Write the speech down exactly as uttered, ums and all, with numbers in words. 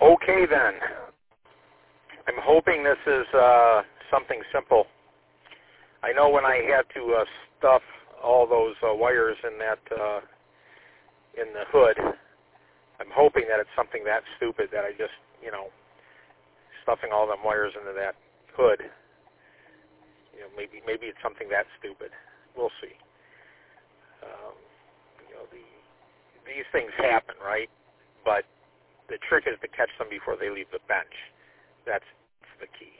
Okay then. I'm hoping this is uh, something simple. I know when I had to uh, stuff all those uh, wires in that uh, in the hood, I'm hoping that it's something that stupid that I just, you know, stuffing all them wires into that hood. You know, maybe maybe it's something that stupid. We'll see. Um, you know, the these things happen, right? But the trick is to catch them before they leave the bench. That's the key.